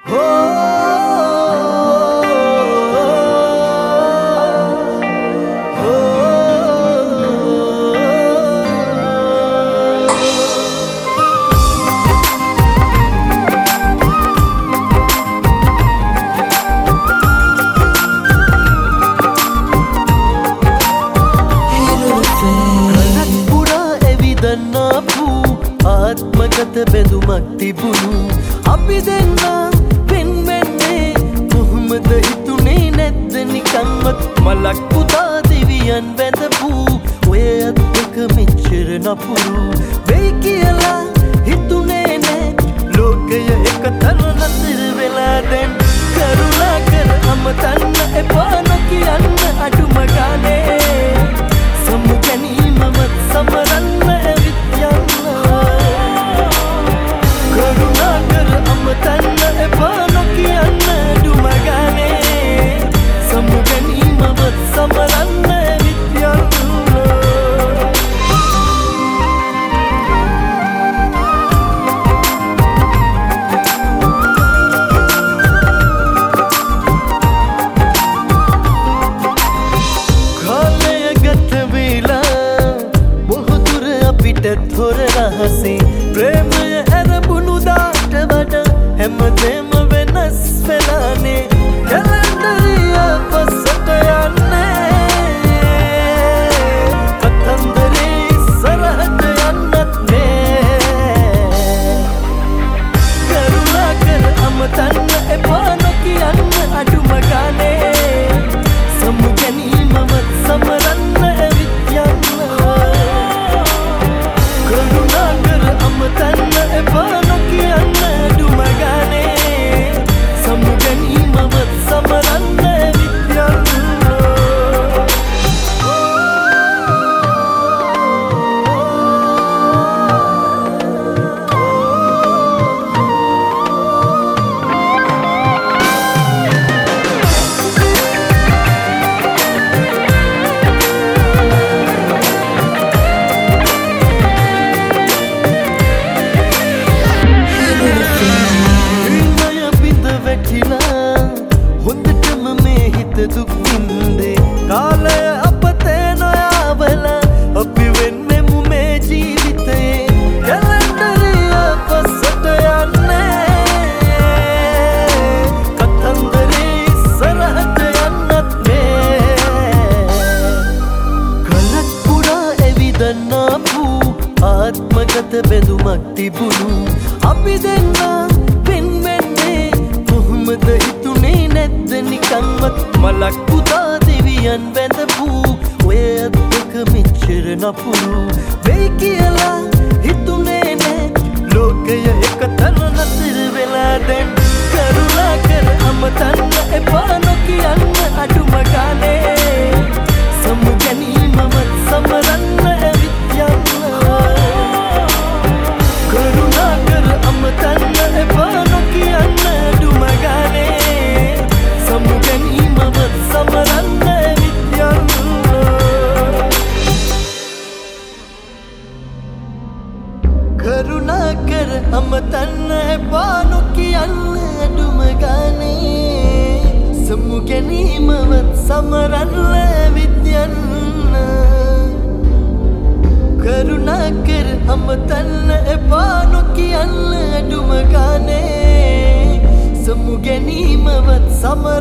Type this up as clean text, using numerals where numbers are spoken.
ආත්මගත බැඳුමක් තිබුණු අපි දෙන්න පෙන්වන්නේ කොහොමද හිතුනේ නැද්ද නිකන්වත් මලක් පුතා දෙවියන් වැඳපු ඔය අත්ක මෙච්චර නපුරු වෙයි කියලා හිතුනේ නෑ ලෝකය එකතන නතර වෙලා දැන් කරුණා කර අමතන්න එපා නොකියන්න අඩුම ගානේ සමු ගැනීමවත් සමරන්න थोर रहसे प्रेमය ඇරඹුණු දාට වඩා හැමදේම වෙනස් වෙලානේ කැලෙන්ඩරිය පස්සට යන්නේ කතන්දරේ ඉස්සරහට යන්නත් නෑ කරුණා කර අමතන්න එපා නොකියන්න අඩුම ගානේ සමු ගැනීමවත් සමරන්න ඇවිත් යන්න අමතන්න එපා නොකියන්න අඩුම ගානේ සමු ගැනීමවත් සමරන්න ඇවිත් යන්න දුක් වින්දේ කාලය අපතේ නොයාවල අපි වෙන්නෙමු මේ ජීවිතේ කැලෙන්ඩරිය පස්සට යන්නේ කතන්දරේ ඉස්සරහට යන්නත් නෑ කලක් පුරා ඇවිදන්නාපු ආත්මගත බැඳුමක් තිබුණු අපි දෙන්න පෙන්වෙන්නේ කොහොමද හිතුනේ නැද්ද නිකන්වත් මලක් පුතා දෙවියන් වැඳපු ඔය අත්ක මෙච්චර නපුරු වෙයි කියලා හිතුනේ නෑ ලෝකය එකතන නතර වෙලා දැන් කරුණා කර අමතන්න එපා නොකියන්න අඩුම ගානේ සමු ගැනීමවත් සමරන්න ඇවිත් යන්න කරුණා කර අමතන්න එපා නොකියන්න අඩුම ගානේ සමු ගැනීමවත් සමරන්න ඇවිත් යන්න කරුණා කර අමතන්න එපා නොකියන්න අඩුම ගානේ සමු ගැනීමවත් සමරන්න ඇවිත් යන්න කරුණා කර අමතන්න එපා නොකියන්න අඩුම ගානේ සමු ගැනීමවත් සමරන්න